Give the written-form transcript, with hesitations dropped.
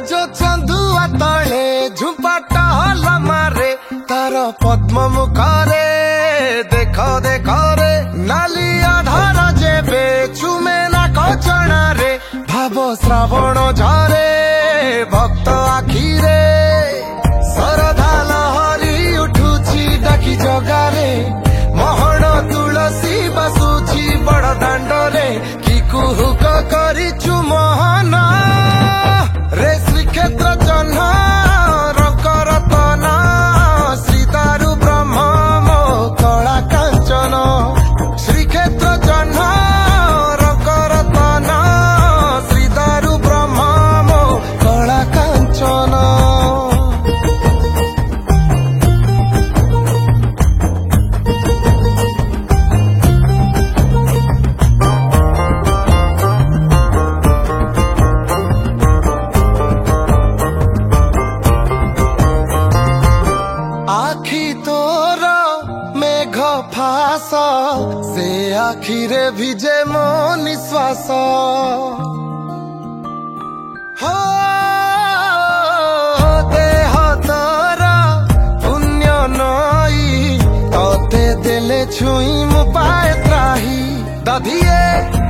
जो चंदुआ तले झुंपाट हल मारे तार पद्म मुखरे देखो देखो रे नालिया धर जेबे चुमे ना कचना रे भाव श्रावण झरे भक्त आखिरे सरधा लहरी उठुची डाकी जगारे महण तुलसी बसुची बड़ दांडरे कि कुहुक करिचु मोहन रे श्रीक्षेत्र जन्म रंगरतन श्रीदारु ब्रह्म मो कला कांचन श्रीक्षेत्र जन्म रंगरतन श्रीदारु ब्रह्म मो कला कांचन। आखि तोर मेघ फास से आखिरे भिजे मो निश्वास हो देह तोर पुण्य नई तते देले छुई मु पाए त्राही दधिए